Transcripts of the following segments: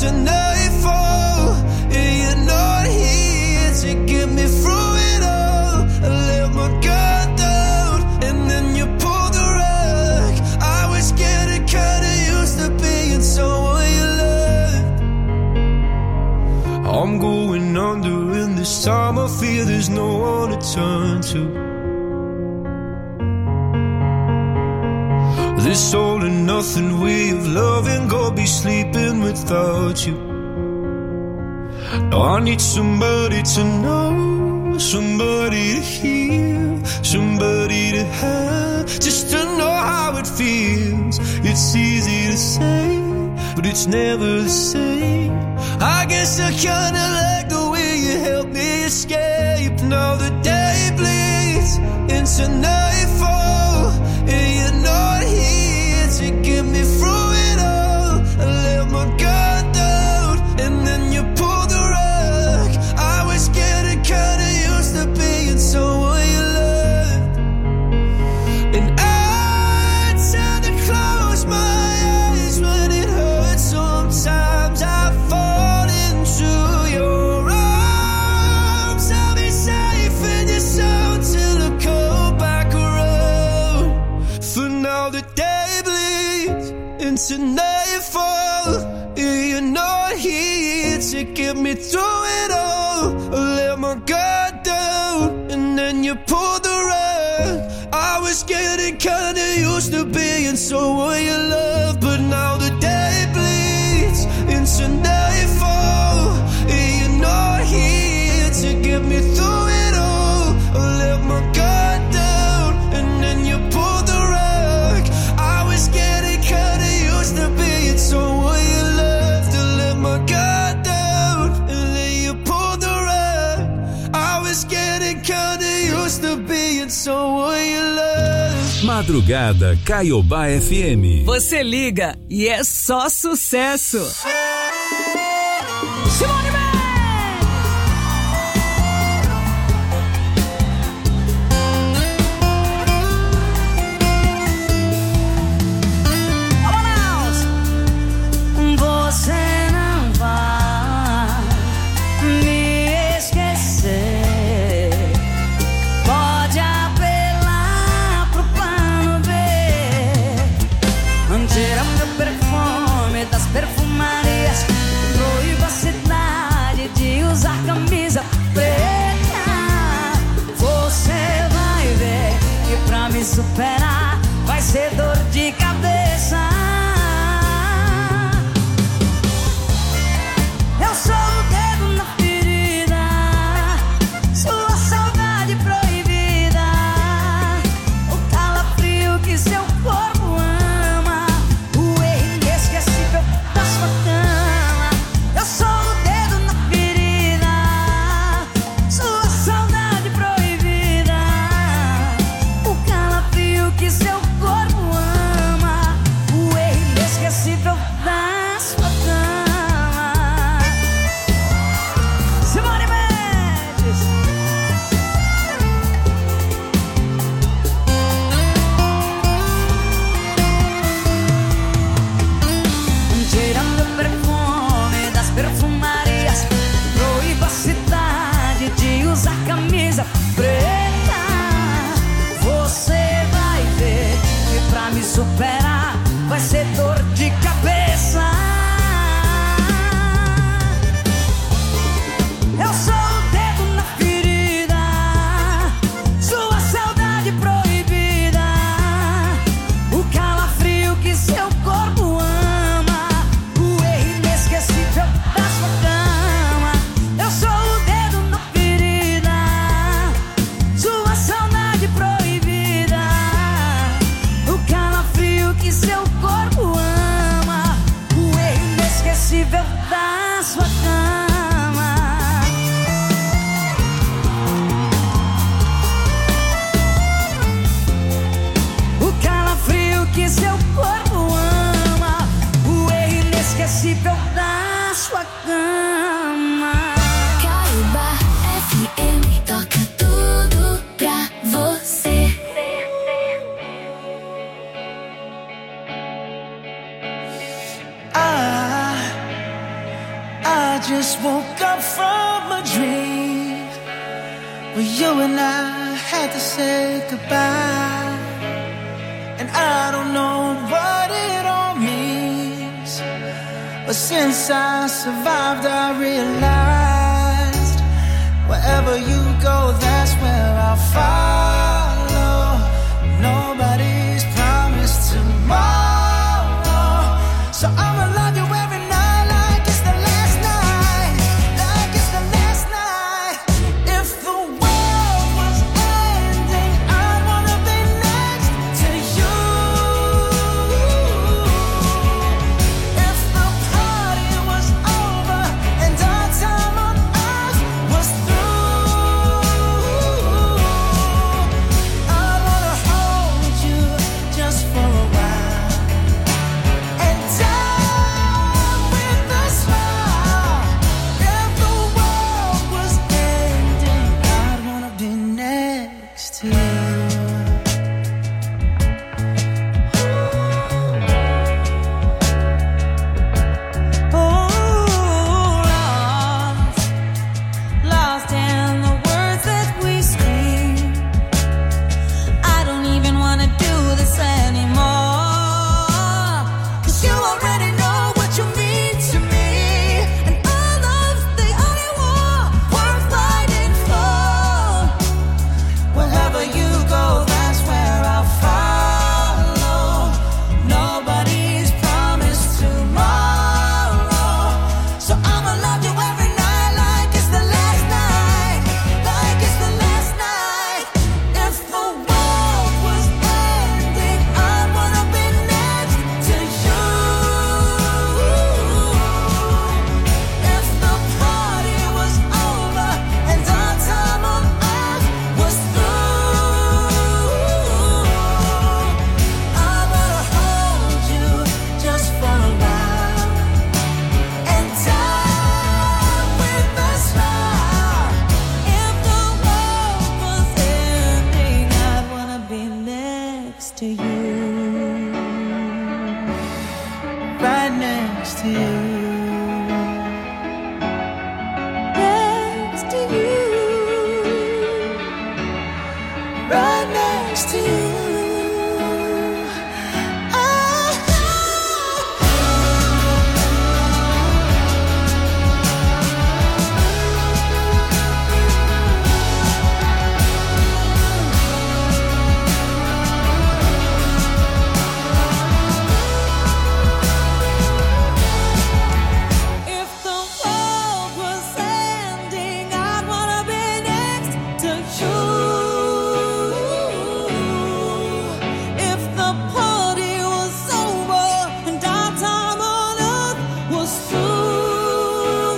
into nightfall, and you're not here to get me through it all. I let my guard down, and then you pulled the rug. I was getting kinda used to being someone you loved. I'm going under, and this time I feel there's no one to turn to. This all and nothing way of loving, go be sleeping without you. Now I need somebody to know, somebody to hear, somebody to have, just to know how it feels. It's easy to say, but it's never the same. I guess I kinda like the way you helped me escape. Now the day bleeds into nightfall, and you're not here to get me through it all. I let my guard down, and then you pulled the rug. I was getting kinda used to being someone you loved, and I tend to close my eyes when it hurts. Sometimes I fall into your arms. I'll be safe in your soul till I come back around. For now the day bleeds into nightfall, and you're not here to get me through it all. I let my guard down, and then you pulled the rug. I was getting kinda used to being someone you love, but now the day bleeds into nightfall, and you're not here to get me through it all. I let my guard down, and then you pulled the rug. I was getting kinda used to being someone you loved. I let my guard down, and then you pulled the rug. I was getting kinda used to being someone you loved. Madrugada Caiobá FM. Você liga e é só sucesso. Simone Você não vai me esquecer. Pode apelar pro plano B. Tira meu perfume das perfumarias. Proíba a cidade de usar camisa preta. Você vai ver que pra me superar vai ser dor de cabeça. Eu sou o dedo na ferida, sua saudade proibida, o calafrio que seu corpo ama, o erro inesquecível da sua cama. Eu sou o dedo na ferida, sua saudade proibida, o calafrio que seu corpo ama, o erro inesquecível da sua cama. Simone Mendes. Tirando o perfume das perfumarias, proíba a cidade de usar camisa preta. Você vai ver que pra me superar vai ser dor de cabeça. Eu sou o dedo na ferida, sua saudade proibida, o calafrio que seu corpo ama, o erro inesquecível da sua cama. Eu sou o dedo na ferida, sua saudade proibida, o calafrio que seu corpo ama, o erro inesquecível da sua cama. O calafrio que seu corpo ama, o erro inesquecível da sua cama. Caiobá FM toca tudo pra você. I just woke up from a dream where you and I had to say goodbye. And I don't know what it all means, but since I survived I realized wherever you go, that's where I'll follow. Nobody's promised tomorrow, so I'ma love you every night like it's the last night, like it's the last night. If the world was ending, I'd wanna be next to you. If the party was over and our time on earth was through, I'd wanna hold you just for a while and die with a smile. If the world was ending, I'd wanna be next to you. Lost in the words that we speak. I don't even wanna do this anymore, 'cause you already know what you mean to me, and our love's the only war worth fighting for. Wherever you go, that's where I'll follow. Nobody's promised tomorrow, so I'ma love you every night like it's the last night, like it's the last night. If the world was ending, I'd wanna be next to you. If the party was over and our time on earth was through, I wanna hold you just for a while and die with a smile. If the world was ending, I'd wanna be next to you, right next to you, next to you, right next to you. If the world was ending, I'd wanna be next to you. If the party was over and our time on earth was through,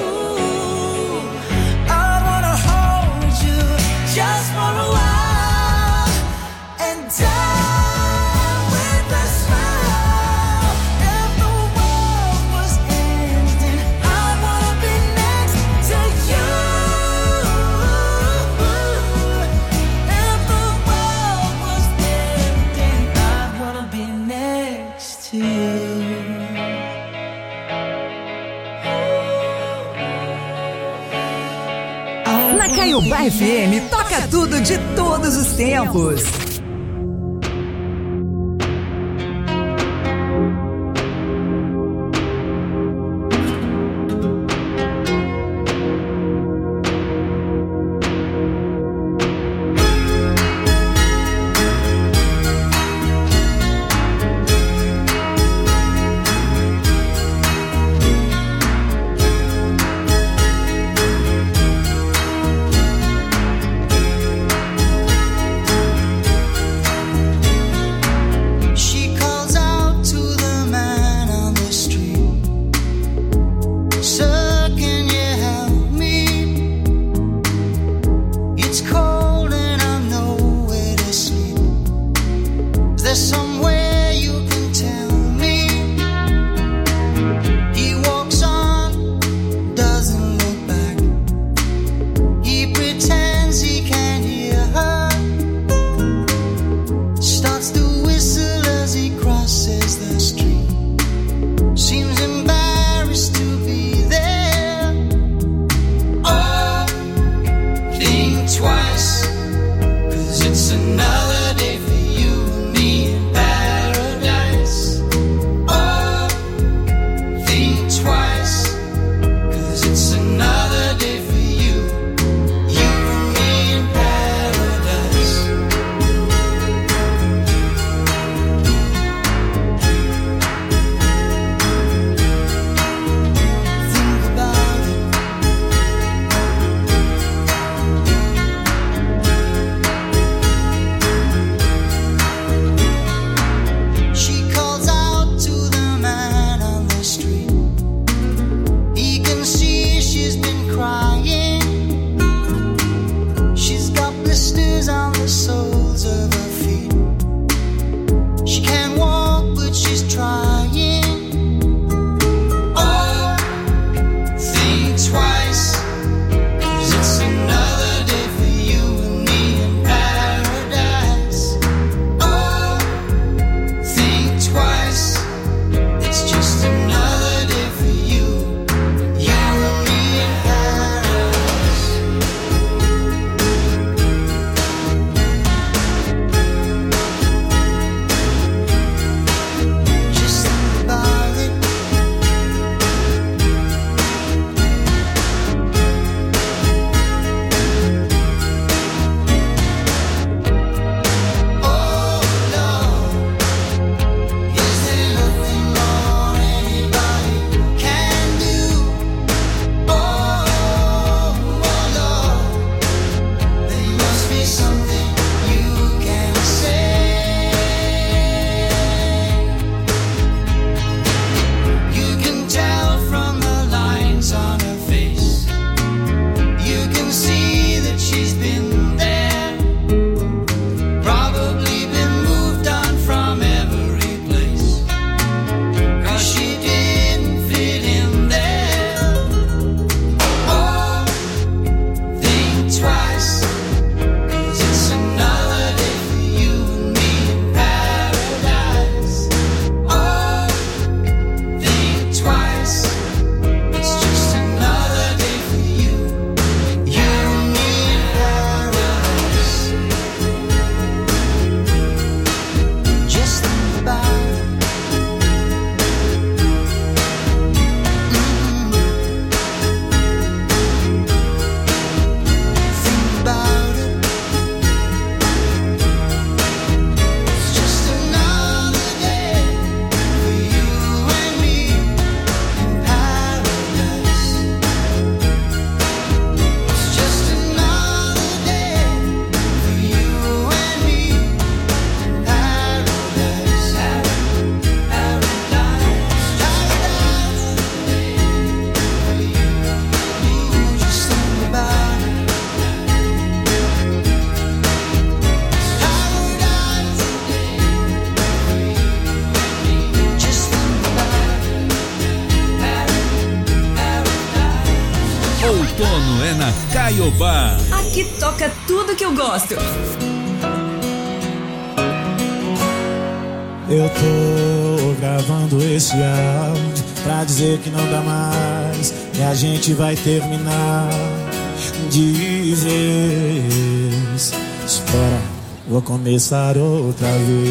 I'd wanna hold you just for a while and die with a smile. If the world was ending, I'd wanna be next to you. If the world was ending, I'd wanna be next to you. Na Caiobá FM, toca tudo de todos os tempos. she's been crying. She's got blisters on the soles of her feet. She can't walk, but she's trying. Oh, think twice, 'cause it's another day for you and me in paradise. Oh, think twice, it's just another day for you and me in paradise. Just think about it. Oh Lord, is there nothing more anybody can do? Oh Lord, there must be something you can say. You can tell from the lines on her face. You can see that she's been there. Probably been moved on from every place, 'cause she didn't fit in there. Oh, think twice, 'cause it's another day for you and me in paradise. Oh, think twice, it's just another day for you and me in paradise. Just think about it. Think about it. It's just another day for you and me in paradise. It's just another day for you and me in paradise. Paradise. Ooh, just think about it. Paradise. Just think about it. Outono é na Caiobá. Aqui toca tudo que eu gosto. Eu tô gravando esse áudio pra dizer que não dá mais, e a gente vai terminar de vez. Espera, vou começar outra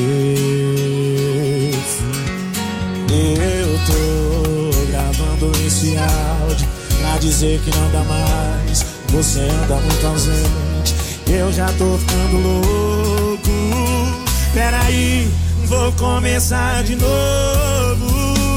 vez. Eu tô gravando esse áudio pra dizer que não dá mais, você anda muito ausente, eu já tô ficando louco. Peraí, vou começar de novo.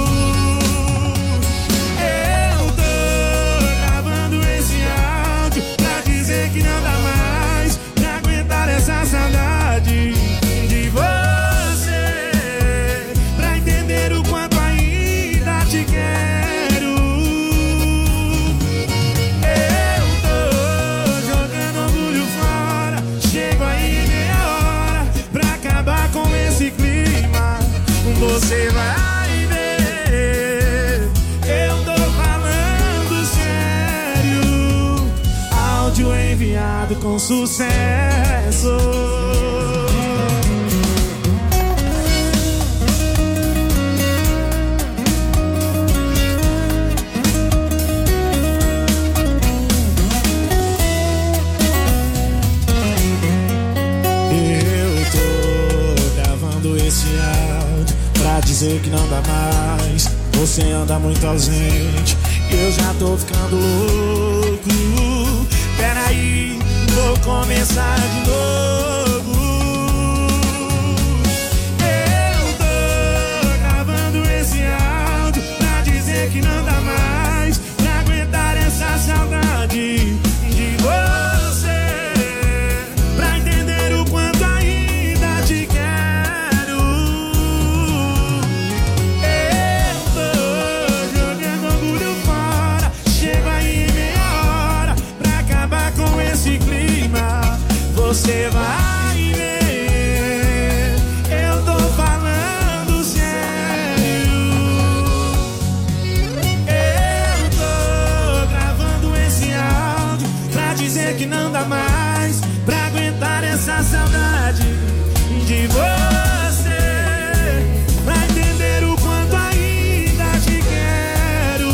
Eu tô gravando esse áudio pra dizer que não dá mais pra aguentar essa saudade de você, pra entender o quanto ainda te quero. Eu tô jogando orgulho fora, chego aí meia hora pra acabar com esse clima. Você vai ver, eu tô falando sério. Áudio enviado com sucesso. Eu tô gravando esse áudio pra dizer que não dá mais, você anda muito ausente, eu já tô ficando louco. Peraí, vou começar de novo. Eu tô gravando esse áudio pra dizer que não dá mais pra aguentar essa saudade de você, pra entender o quanto ainda te quero. Eu tô jogando orgulho fora, chego aí Você vai ver, eu tô falando sério. Eu tô gravando esse áudio pra dizer que não dá mais pra aguentar essa saudade de você, pra entender o quanto ainda te quero.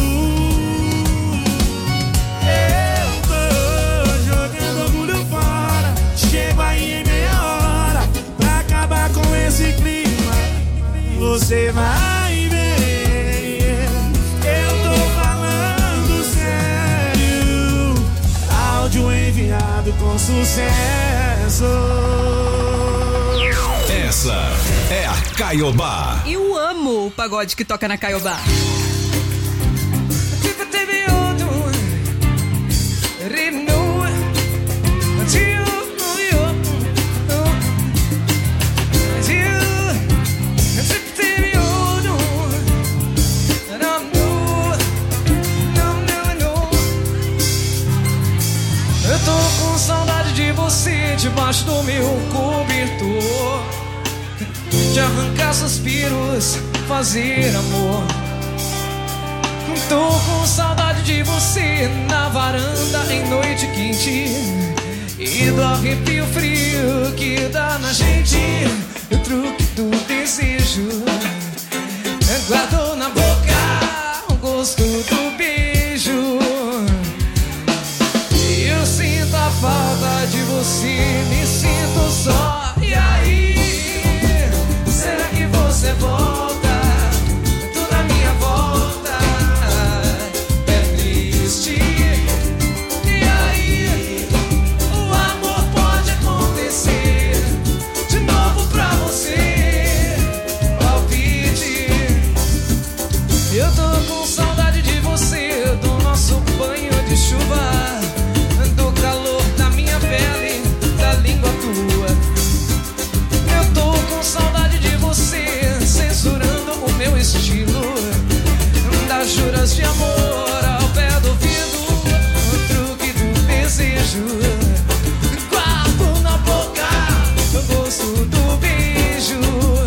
Eu tô jogando orgulho fora, chego aí em meia hora pra acabar com esse clima. Você vai ver, eu tô falando sério. Áudio enviado com sucesso. Essa é a Caiobá. Eu amo o pagode que toca na Caiobá. Eu tô com saudade de você debaixo do meu cobertor, de arrancar suspiros, fazer amor. Tô com saudade de você na varanda em noite quente e do arrepio frio que dá na gente. O truque do desejo, guardo na boca o gosto do beijo. Eu sinto a falta de você, me sinto só. E aí, será que você volta? Tudo à minha volta é triste. E aí, o amor pode acontecer de novo pra você. Palpite. Eu tô com saudade de você, do nosso banho de chuva, do calor da minha pele, da língua tua. Eu tô com saudade de você, censurando o meu estilo, das juras de amor ao pé do ouvido, o truque do desejo. Guardo na boca o gosto do beijo.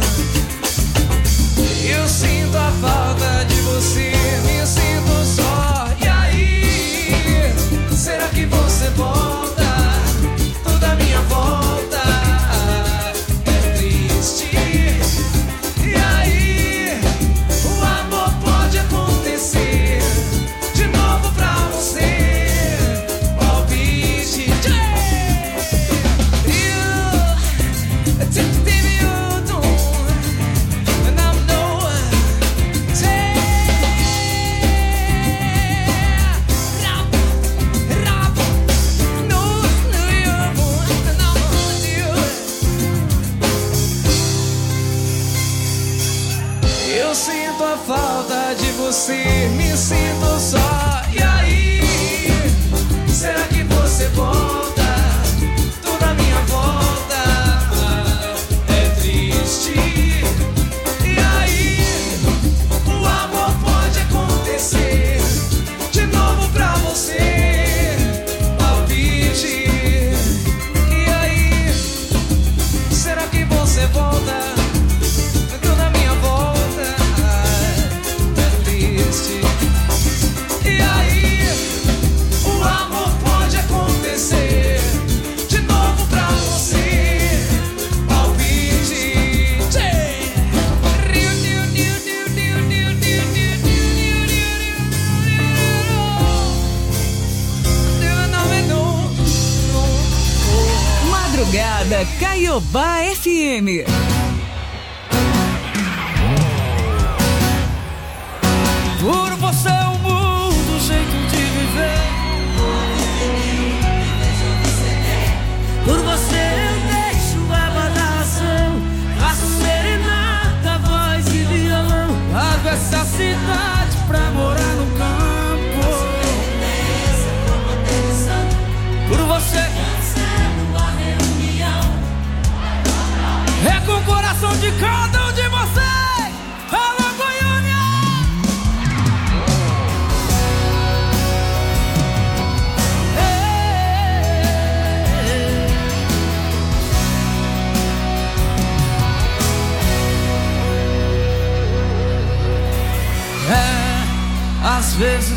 Eu sinto a falta de você, me sinto só. E aí, será que você volta? Toda a minha volta é triste. E aí, o amor pode acontecer de novo pra você. Palpite. Eu sinto a falta de você, me sinto só. E aí, será que você volta? Toda a minha volta é triste. E aí, o amor pode acontecer de novo pra você. Palpite. E aí, será que você volta? Toda a minha volta é triste. E aí, o amor pode acontecer de novo pra você. Palpite. Madrugada Caiobá FM. Por você o mundo, jeito de viver. Por você eu deixo a badação, faço serenata, voz e violão. Largo essa cidade pra morar no campo. Por você é com o coração de cada um de vocês. Alô, Goiânia!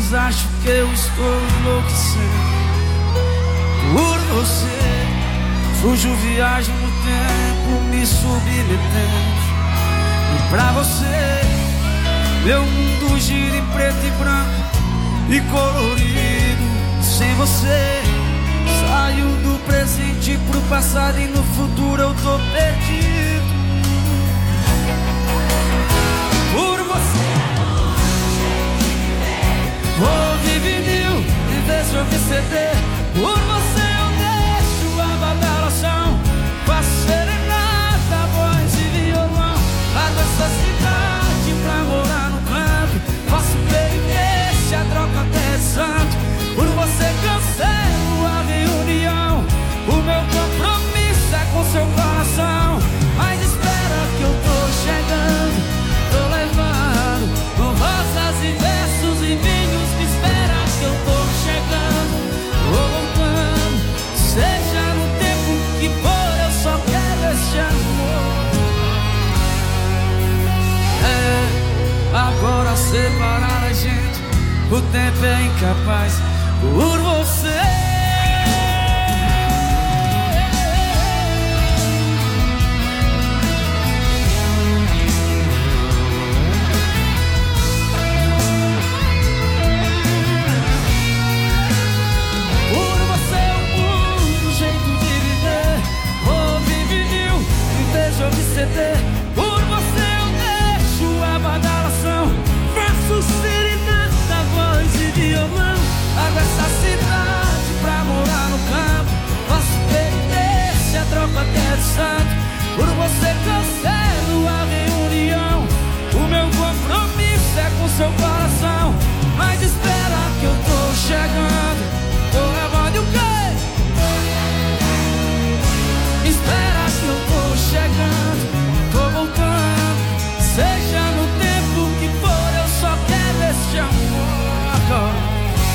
vezes acho que eu estou enlouquecendo por você. Fujo, viajo no tempo, me submetendo. E pra você, meu mundo gira em preto e branco e colorido. Sem você, saio do presente pro passado e no futuro eu tô perdido. Por você, ouvi vinil e vejo ouvir CD. Por você eu deixo a badalação, faço serenata, voz e violão. Largo essa cidade pra morar no campo, faço peripécia, troco até de santo. Por você cancelo a reunião, o meu compromisso é com seu coração. Mas espera que eu tô chegando, tô levando rosas e versos e vinhos. Me espera que eu tô chegando, tô voltando. Seja no tempo que for, eu só quero esse amor. Agora separar a gente, o tempo é incapaz por você. Por você eu mudo o jeito de viver. Ouvi vinil e vejo ouvir CD. Por você eu deixo a badalação, faço serenata, voz e violão. Largo essa cidade pra morar no campo, faço peripécia, troco até de santo. Por você cancelo a reunião, o meu compromisso é com seu coração. Mas espera que eu tô chegando, tô levando o quê? Espera que eu tô chegando, tô voltando. Seja no tempo que for, eu só quero esse amor.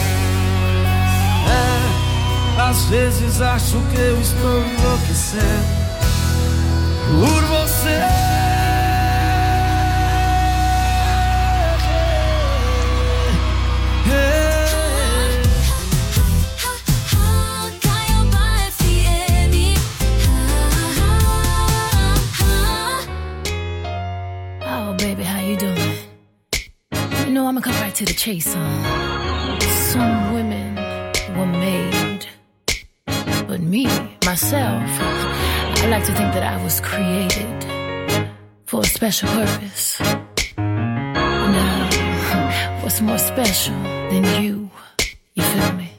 Às vezes acho que eu estou enlouquecendo por você. Oh baby, how you doing? You know, I'ma come right to the chase. Some women were made, but me, myself, I like to think that I was created for a special purpose. Now, what's more special than you? You feel me?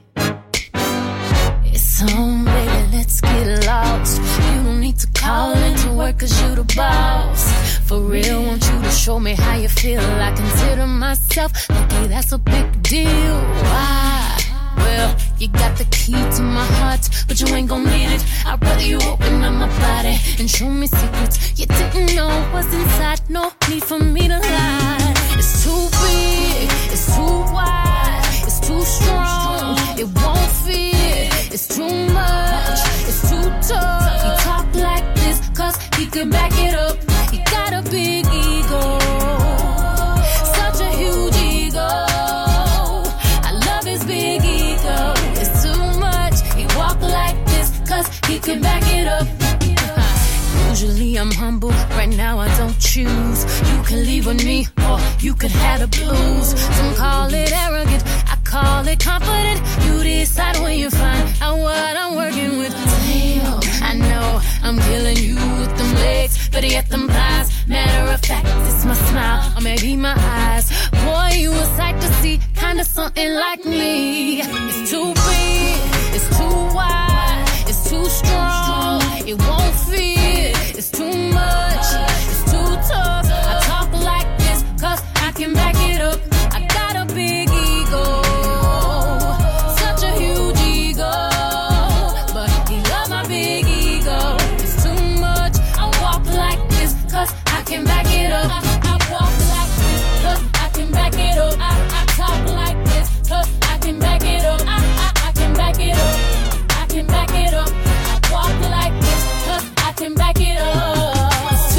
It's on, baby, let's get lost. You don't need to call into work 'cause you the boss. For real, want you to show me how you feel. I consider myself lucky, that's a big deal. Why? Well, you got the key to my heart, but you ain't gon' need it. I'd rather you open up my body and show me secrets you didn't know was inside. No need for me to lie. It's too big, it's too wide, it's too strong, it won't fit. It's too much, it's too tough. He talk like this 'cause he can back it up. He got a big ego, such a huge ego. I love his big ego. It's too much, he walk like this 'cause he can back it up. Usually I'm humble, right now I don't choose. You can leave with me or you could have the blues. Some call it arrogant, I call it confident. You decide when you find out what I'm working with. Damn, I know I'm killing you with them legs, but yet them thighs. Matter of fact, it's my smile or maybe my eyes. Boy, you a sight to see, kinda something like me. It's too big, it's too wide, it's too strong, it won't fit. It's too much, it's too tough. I talk like this 'cause I can back it up. I got a big ego, such a huge ego, but he love my big ego. It's too much, I walk like this 'cause I can back it up. I walk like this 'cause I can back it up. I talk like this 'cause I can back it up. I can back it up. I can back it up. I walk like this 'cause I can back it up. It's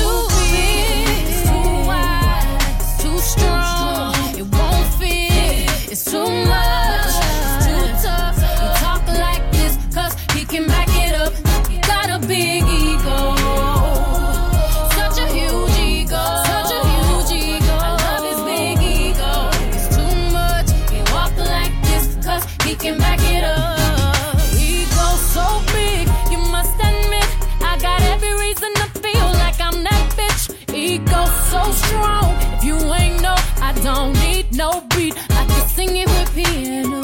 no beat. I can sing it with piano.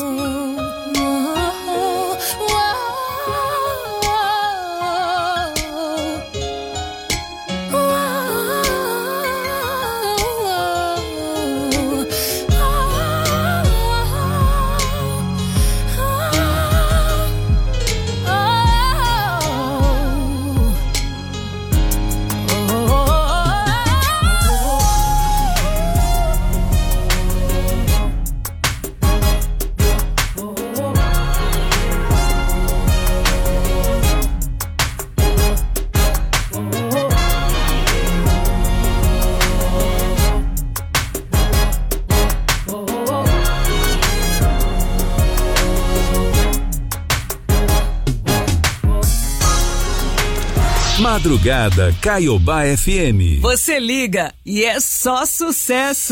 Madrugada Caiobá FM. Você liga e é só sucesso.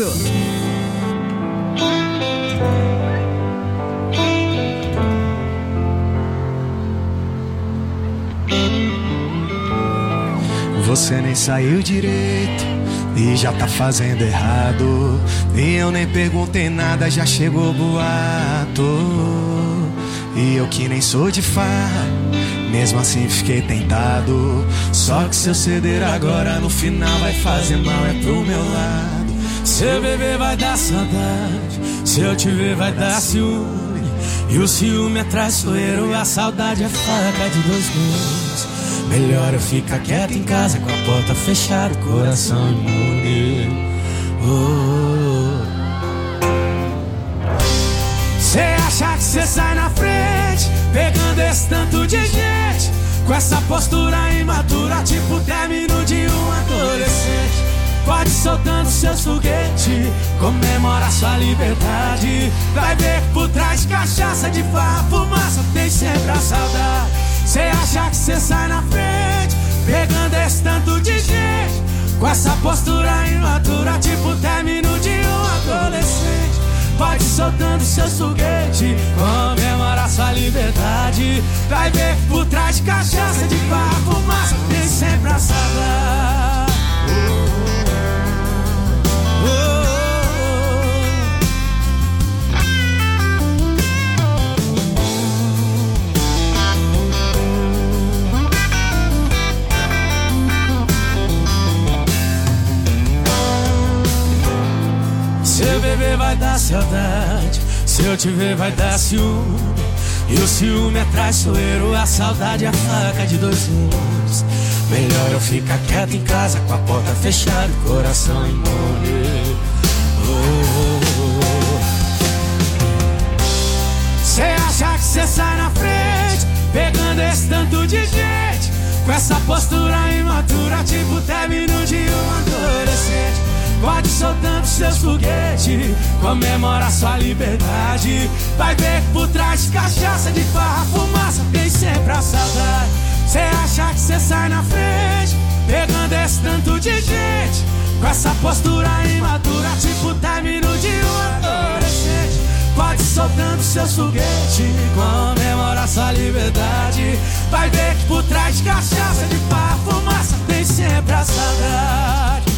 Você nem saiu direito e já tá fazendo errado. E eu nem perguntei nada, já chegou boato. E eu que nem sou de farra, mesmo assim fiquei tentado. Só que se eu ceder agora, no final vai fazer mal, é pro meu lado. Se eu beber vai dar saudade, se eu te ver vai dar ciúme. E o ciúme é traiçoeiro, a saudade é faca de dois gumes. Melhor eu ficar quieto em casa, com a porta fechada, o coração imune. Cê acha que cê sai na frente, pegando esse tanto de gente, com essa postura imatura, tipo término de um adolescente. Pode ir soltando seus foguetes, comemora sua liberdade. Vai ver que por trás de cachaça, de farra, fumaça, tem sempre a saudade. Cê acha que cê sai na frente, pegando esse tanto de gente, com essa postura imatura, tipo término de um adolescente. Pode ir soltando seus foguetes, comemora sua liberdade. Vai ver que por trás de cachaça, de farra, fumaça, tem sempre a saudade. Se eu beber vai dar saudade, se eu te ver vai dar ciúme. E o ciúme é traiçoeiro, a saudade é a faca de dois gumes. Melhor eu ficar quieto em casa, com a porta fechada, o coração imune. Cê acha que cê sai na frente, pegando esse tanto de gente, com essa postura imatura, tipo término de um adolescente. Pode ir soltando seus foguetes, comemora sua liberdade. Vai ver que por trás de cachaça, de farra, fumaça, tem sempre a saudade. Cê acha que cê sai na frente, pegando esse tanto de gente, com essa postura imatura, tipo término de um adolescente. Pode ir soltando seus foguetes, comemora sua liberdade. Vai ver que por trás de cachaça, de farra, fumaça, tem sempre a saudade.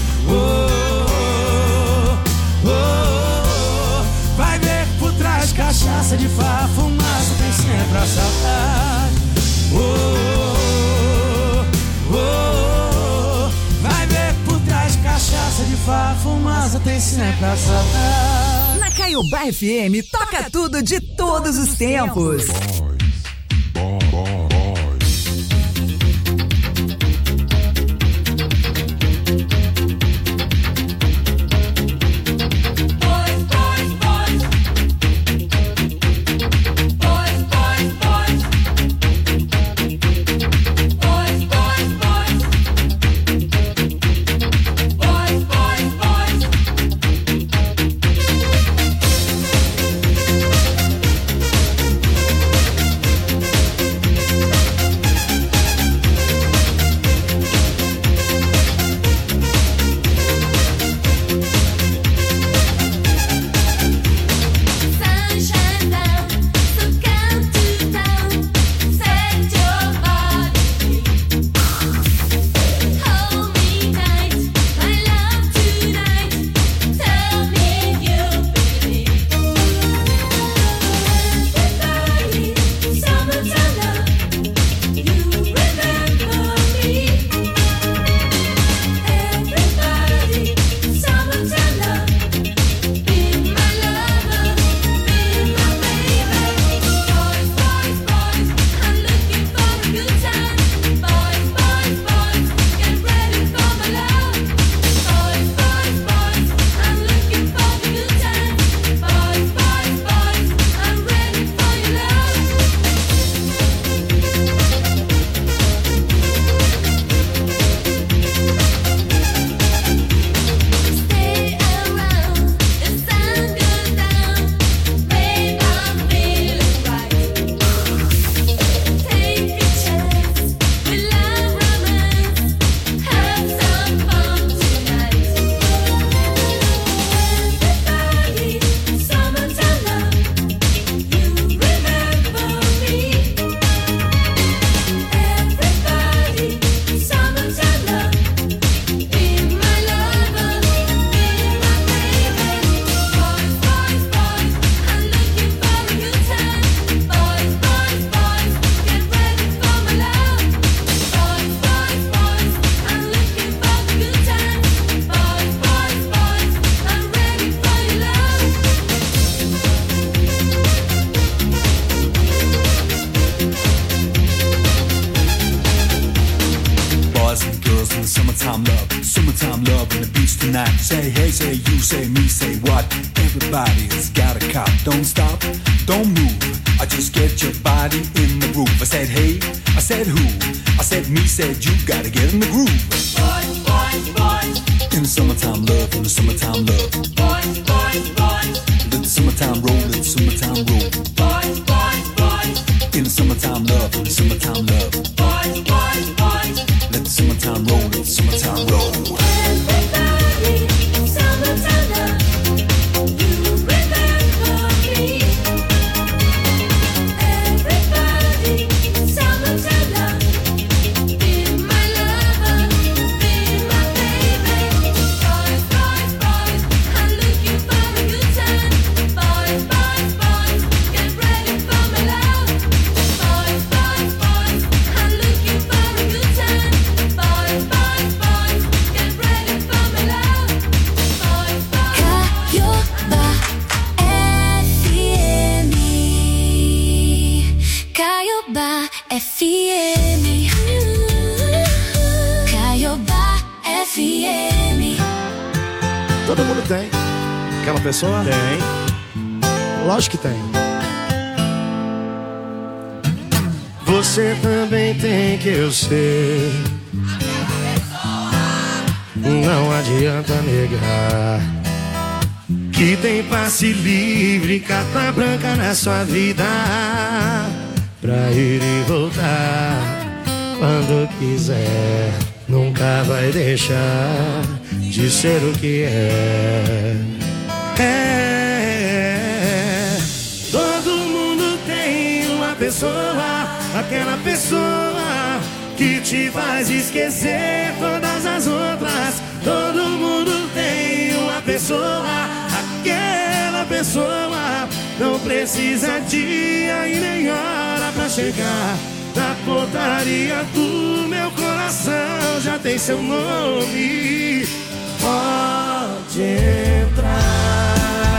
Vai ver que por trás de cachaça, de farra, fumaça, tem sempre a saudade. Vai ver que por trás de cachaça, de farra, fumaça, tem sempre a saudade. Na Caiobá FM toca tudo de todos os tempos. tonight. Say hey, say you, say me, say what? Everybody's got a cop. Don't stop, don't move. I just get your body in the groove. I said hey, I said who? I said me, said you. Gotta get in the groove. Boys, boys, boys. In the summertime love, in the summertime love. Boys, boys, boys. Let the summertime roll, let the summertime roll. Boys, boys, boys. In the summertime love, in the summertime love. Boys, boys, boys. Let the summertime roll, let the summertime roll. Everybody, summertime love. You remember me. Everybody, summertime love. Be my lover, be my baby. Boys, boys, boys, I'm looking for a good time. Boys, boys, boys, get ready for my love. Boys, boys, boys, I'm looking for a good time. Boys, boys, boys, get ready for my love. Boys, Caiobá FM. Caiobá FM. Todo mundo tem. Aquela pessoa? Tem. Lógico que tem. Você também tem, que eu sei. Não adianta negar que tem passe livre, carta branca na sua vida, pra ir e voltar quando quiser. Nunca vai deixar de ser o que é. Todo mundo tem uma pessoa, aquela pessoa que te faz esquecer todas as outras. Todo mundo tem uma pessoa, aquela pessoa. Não precisa dia e nem hora pra chegar na portaria do meu coração. Já tem seu nome, pode entrar.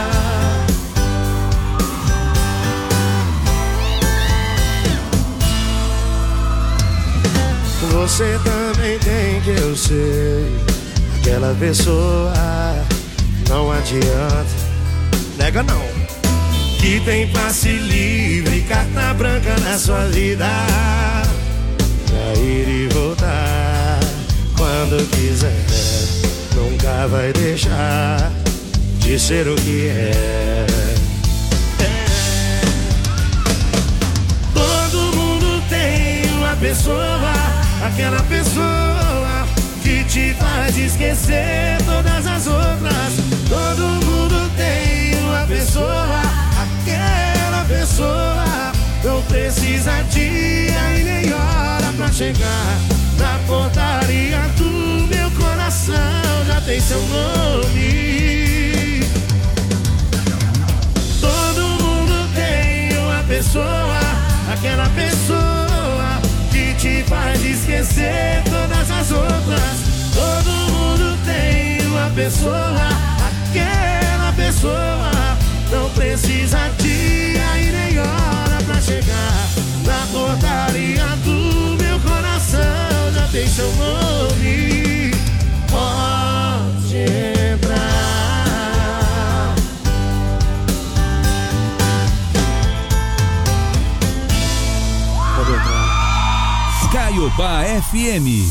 Você também tem, que eu sei. Aquela pessoa, não adianta, nega não, que tem passe livre, carta branca na sua vida, pra ir e voltar quando quiser. Nunca vai deixar de ser o que é. Todo mundo tem uma pessoa, aquela pessoa que te faz esquecer todas as outras. Todo mundo tem uma pessoa, aquela pessoa. Não precisa dia e nem hora pra chegar na portaria do meu coração. Já tem seu nome. Todo mundo tem uma pessoa, aquela pessoa que te faz esquecer todas as outras. Todo mundo tem uma pessoa, aquela pessoa. Não precisa dia e nem hora pra chegar na portaria do meu coração. Já tem seu nome, pode entrar. Pode entrar. Caiobá FM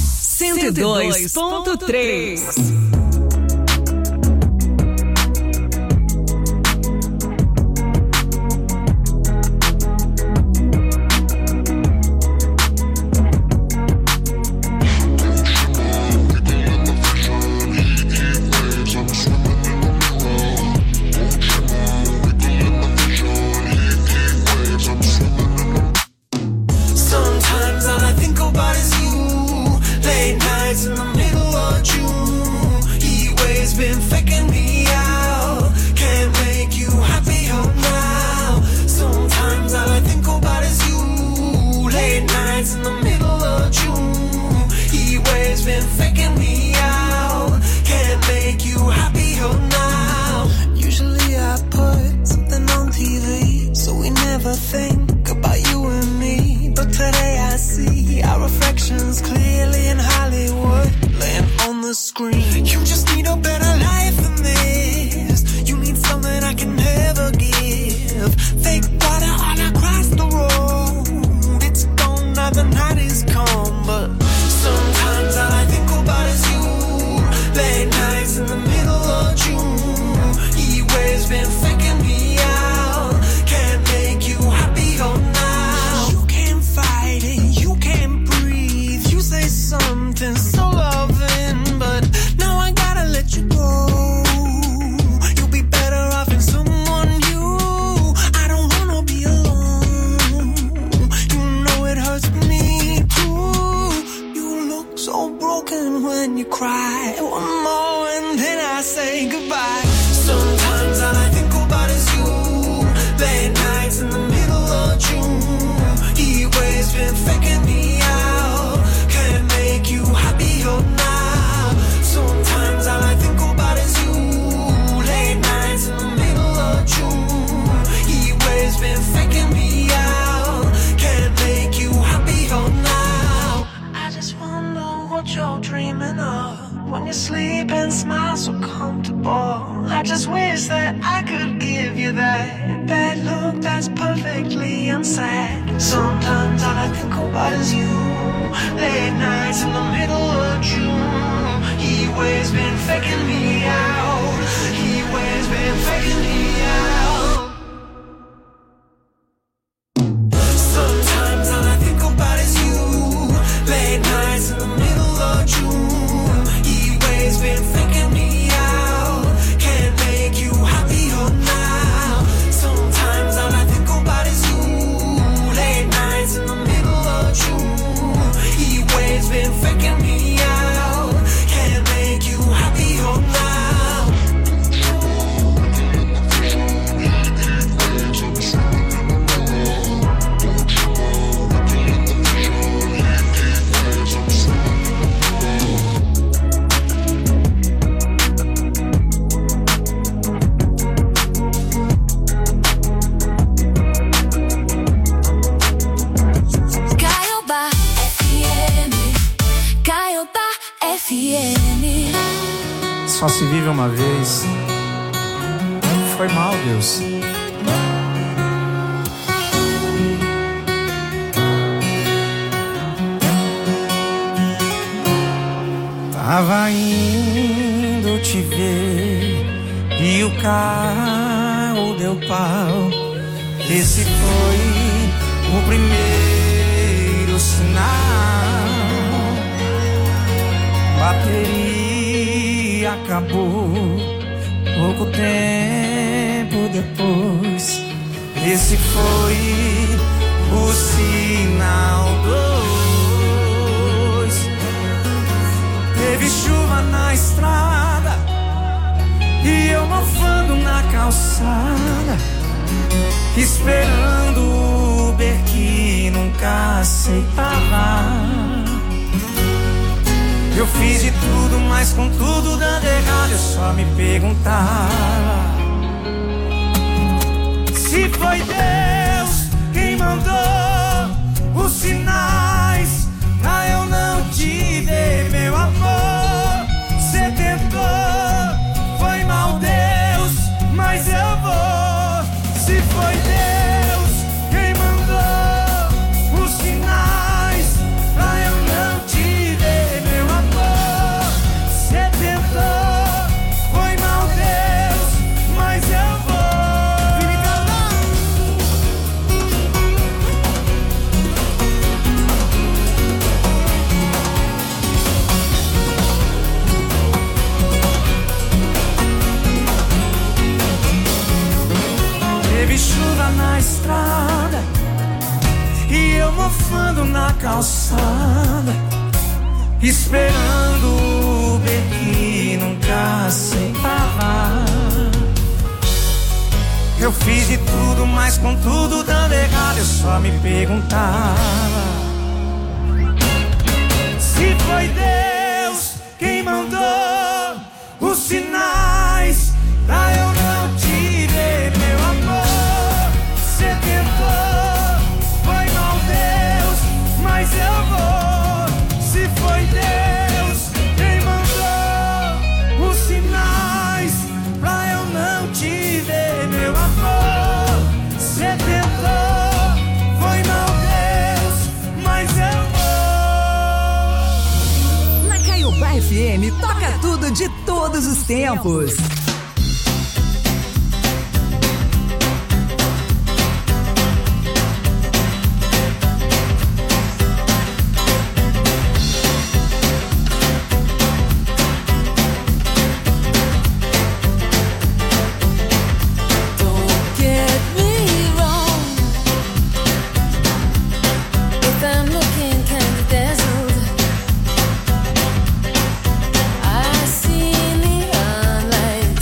102.3. Sometimes all I think about is you. Late nights in the middle of June. lately I'm sad. Sometimes all I think about is you. Late nights in the middle of June. He always been faking me out. He always been faking me out. Sometimes all I think about is you. Late nights in the middle of June. He always been faking me out. Can't make you happier now. Sometimes all I think about is you. Late nights in the middle of June. He always been faking me out. Can't make you happier now. Caiobá FM, Caiobá FM. Só se vive uma vez. Foi mal, Deus. Tava indo te ver e o carro deu pau. Esse foi o primeiro sinal. Bateria acabou pouco tempo depois. Esse foi o sinal 2. Teve chuva na estrada e eu mofando na calçada, esperando o Uber que nunca aceitava. Eu fiz de tudo, mas com tudo dando errado, eu só me perguntava se foi Deus quem mandou os sinais pra eu não te ver, meu amor. Cê tentou, foi mal, Deus, mas eu vou. Se foi Deus quem mandou os sinais pra eu não te ver, meu amor. Cê tentou, foi mal, Deus, mas eu vou. Teve chuva na estrada e eu mofando na calçada, esperando o Uber que nunca aceitava. Eu fiz de tudo, mas com tudo dando errado, eu só me perguntava se foi Deus quem mandou os sinais pra eu não te ver, meu amor. Cê tentou, foi mal, Deus, mas eu vou. Se foi Deus quem mandou os sinais pra eu não te ver, meu amor. Cê tentou, foi mal, Deus, mas eu vou. Na Caiobá FM, toca tudo de todos os tempos. Don't get me wrong. If I'm looking kinda dazzled, I see neon lights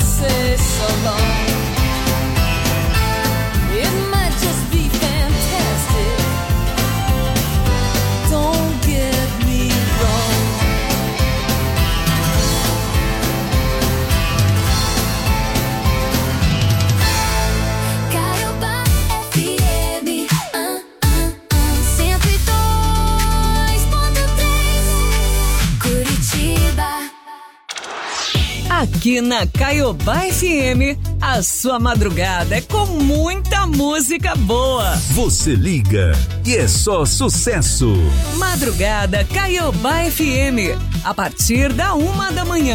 say so long. It might just be fantastic. Don't get me wrong. Caiobá FM 102.3 Curitiba. Aqui na Caiobá FM, a sua madrugada é com muita música boa. Você liga e é só sucesso. Madrugada Caiobá FM, a partir da 1 da manhã.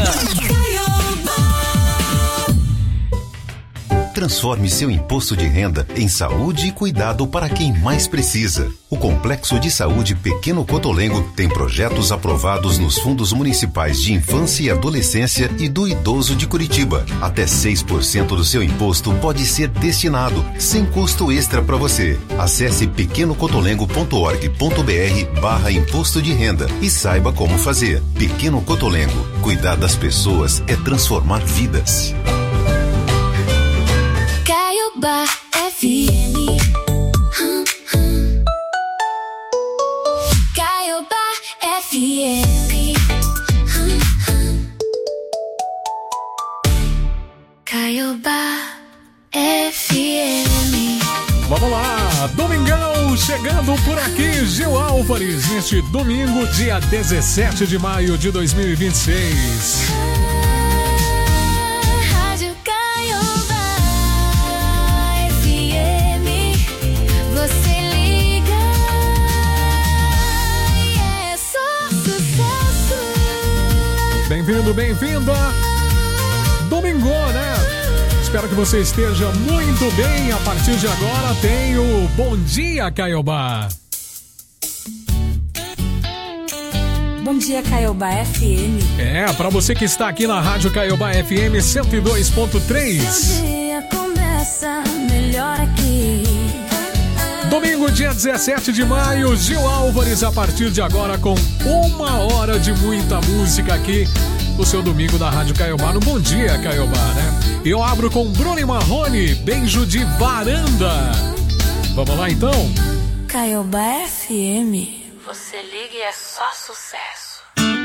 Transforme seu imposto de renda em saúde e cuidado para quem mais precisa. O Complexo de Saúde Pequeno Cotolengo tem projetos aprovados nos fundos municipais de infância e adolescência e do idoso de Curitiba. Até 6% do seu imposto pode ser destinado, sem custo extra para você. Acesse pequenocotolengo.org.br/imposto de renda e saiba como fazer. Pequeno Cotolengo. Cuidar das pessoas é transformar vidas. Caiobá FM. Caiobá FM. Caiobá FM. Vamos lá, domingão chegando por aqui, Gil Álvares, neste domingo, dia 17 de maio de 2026. Rádio Caiobá FM. Você liga e é só sucesso. Bem-vindo, bem-vinda. Domingo, né? Espero que você esteja muito bem. A partir de agora tem o Bom Dia Caiobá. Bom dia, Caiobá FM. É, pra você que está aqui na Rádio Caiobá FM 102.3. Seu dia começa melhor aqui. Domingo, dia 17 de maio, Gil Álvares, a partir de agora com 1 hora de muita música aqui no seu domingo da Rádio Caiobá, no Bom Dia Caiobá, né? Eu abro com Bruno e Marrone, Beijo de Varanda. Vamos lá então? Caiobá FM. Você liga e é só sucesso.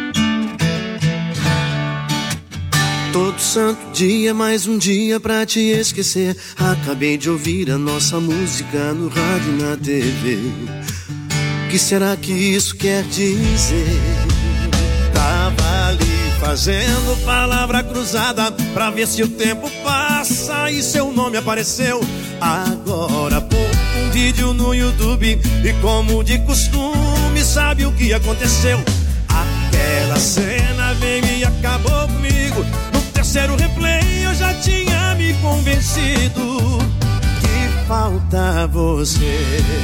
Todo santo dia, mais um dia pra te esquecer. Acabei de ouvir a nossa música no rádio e na TV. O que será que isso quer dizer? Tava ali fazendo palavra cruzada pra ver se o tempo passa e seu nome apareceu. Agora há pouco um vídeo no YouTube e como de costume sabe o que aconteceu. Aquela cena veio e acabou comigo. No terceiro replay eu já tinha me convencido que falta você.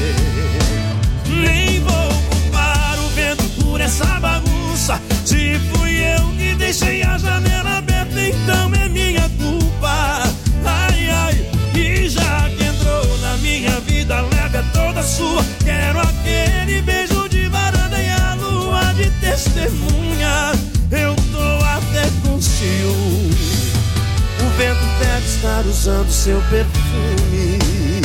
Nem vou culpar o vento por essa bagunça. Se fui eu que deixei a janela aberta, então é minha culpa. Ai, ai, e já que entrou na minha vida, leve é toda sua. Quero aquele beijo de varanda e a lua de testemunha. Eu tô até com ciúme. O vento deve estar usando seu perfume.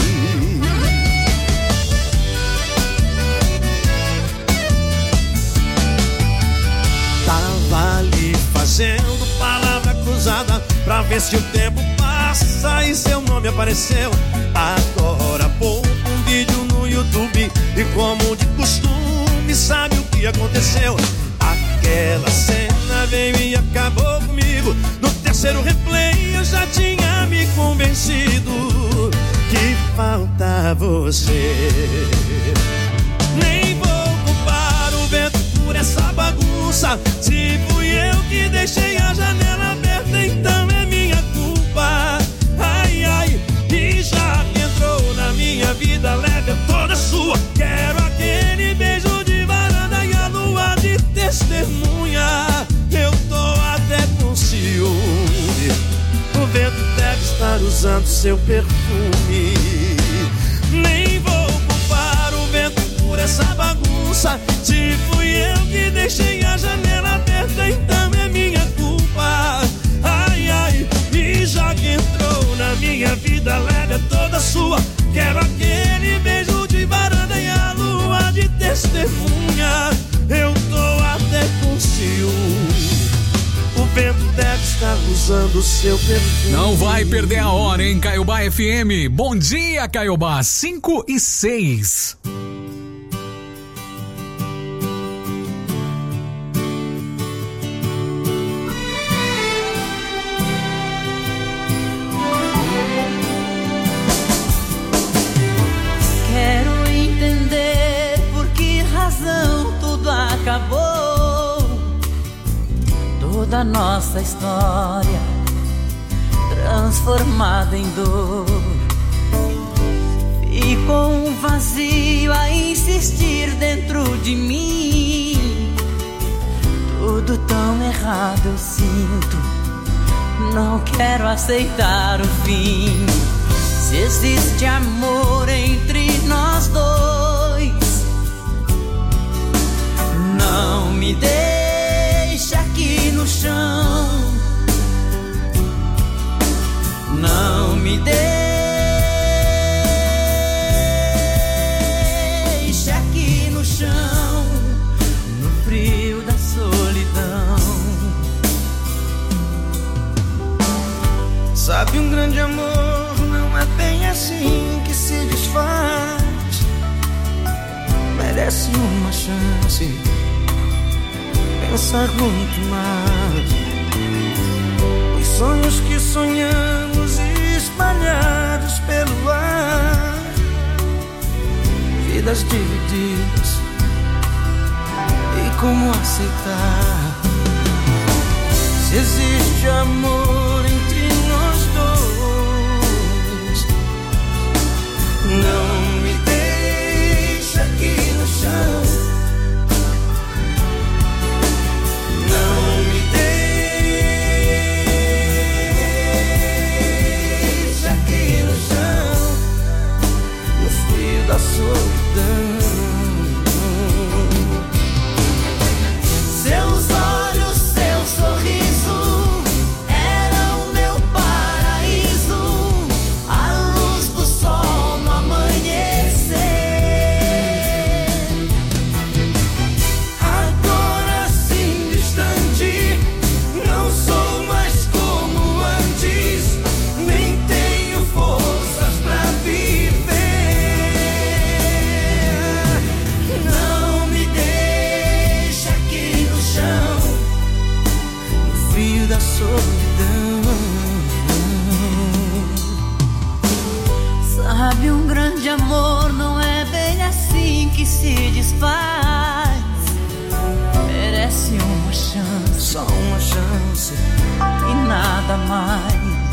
Tava ali fazendo palavra cruzada pra ver se o tempo passa e seu nome apareceu. Agora há pouco um vídeo no YouTube e como de costume sabe o que aconteceu. Aquela cena veio e acabou comigo. No terceiro replay eu já tinha me convencido que falta você. Nem vou culpar o vento por essa bagunça. Se fui eu que deixei a janela aberta, então é minha culpa. Ai, ai, e já que entrou na minha vida, leve é toda sua. Quero aquele beijo de varanda e a lua de testemunha. Eu tô até com ciúme. O vento deve estar usando seu perfume. Nem vou culpar o vento por essa bagunça. Se fui eu que deixei a janela aberta, então é minha culpa. Ai, ai, e já está usando seu perfume. Não vai perder a hora, hein, Caiobá FM. Bom dia, Caiobá, 5:06. Quero entender por que razão tudo acabou. Toda nossa história transformada em dor. Ficou um vazio a insistir dentro de mim. Tudo tão errado eu sinto. Não quero aceitar o fim. Se existe amor entre nós dois, não me deixe aqui no chão. Não me deixe aqui no chão, no frio da solidão. Sabe, um grande amor não é bem assim que se desfaz. Merece uma chance, pensar muito mais. Os sonhos que sonhamos espalhados pelo ar, vidas divididas, e como aceitar? Se existe amor entre nós dois, não me deixe aqui no chão. Não me deixe aqui no chão, no frio da solidão. Seus olhos, seu sorriso eram meu paraíso, a luz do sol no amanhecer. Agora assim distante, não sou mais como antes, nem tenho forças pra viver. Não me deixe aqui no chão, no frio da solidão. Sabe, um grande amor não é bem assim que se desfaz. Merece uma chance, só uma chance, e nada mais.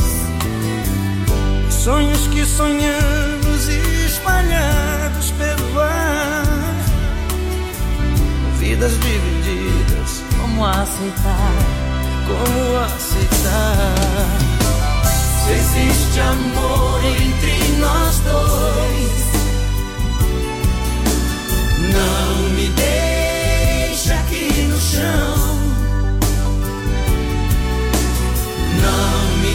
Sonhos que sonhamos espalhados pelo ar, vidas divididas, como aceitar? Como aceitar? Se existe amor entre nós dois, não me deixe aqui no chão. Não me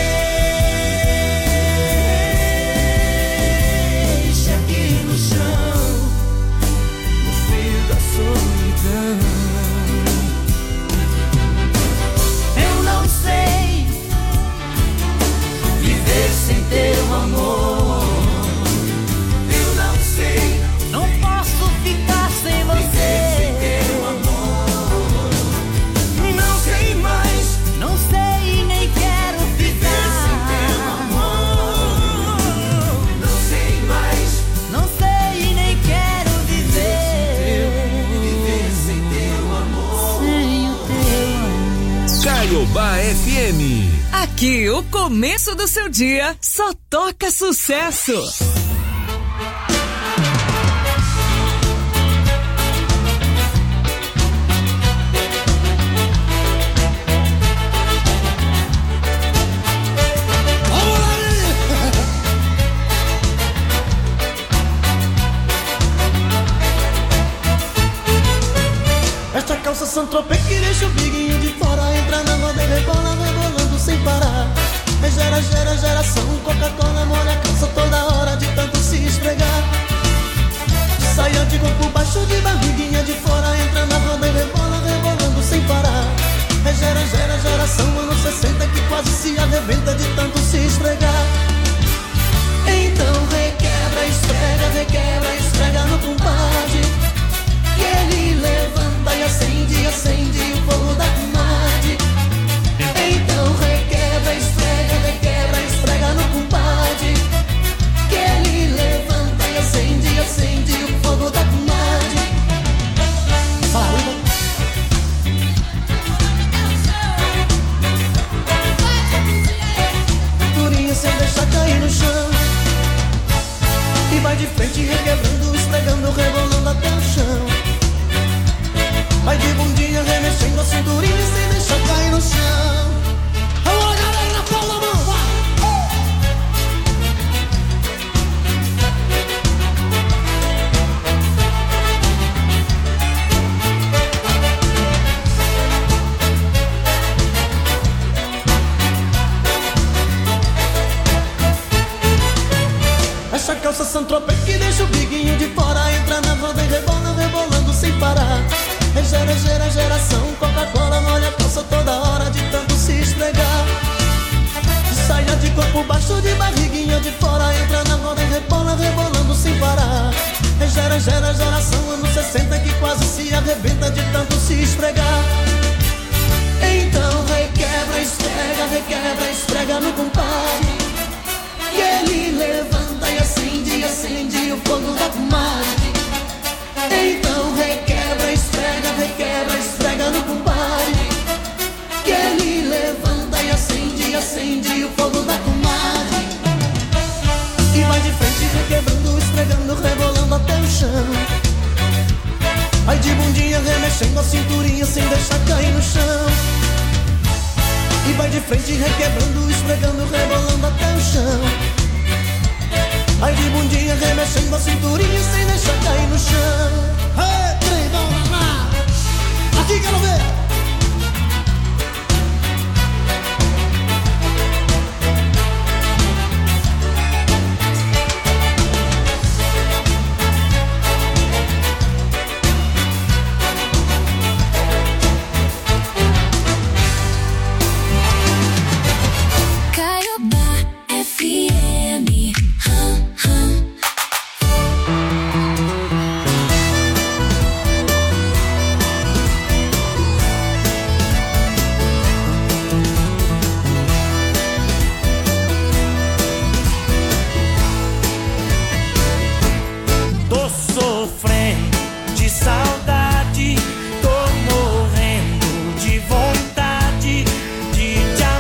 deixe aqui no chão, no frio da solidão. Eu não sei viver sem ter um amor. Eu não sei, não posso ficar sem viver sem você. ter um amor. Não sei mais, Não sei e nem quero viver sem ter um ficar. amor. Não sei mais, Não sei e nem quero viver viver sem ter um amor. sem o teu amor. Caiobá FM. Aqui, o começo do seu dia só toca sucesso. Esta calça Saint-Tropez que deixa o biguinho de fora, entra na roda e rebola, rebolando sem parar. É geração, Coca-Cola molha a calça toda hora de Saint-Tropez que deixa o biguinho de fora. Entra na roda e rebola, rebolando sem parar. É geração, Coca-Cola molha a calça toda hora de tanto se esfregar. Saia de corpo baixo, de barriguinha de fora. Entra na roda e rebola, rebolando sem parar. É geração, anos 60 que quase se arrebenta de tanto se esfregar. Então requebra, esfrega no compadre. E ele levanta e acende o fogo da comadre. Então requebra, esfrega no compadre. Que ele levanta e acende o fogo da comadre. E vai de frente requebrando, esfregando, rebolando até o chão. Vai de bundinha remexendo a cinturinha sem deixar cair no chão. E vai de frente requebrando, esfregando, rebolando até o chão. Vai de bundinha remexendo a cinturinha sem deixar cair no chão. Ei, trem, vamos lá. Aqui quero ver.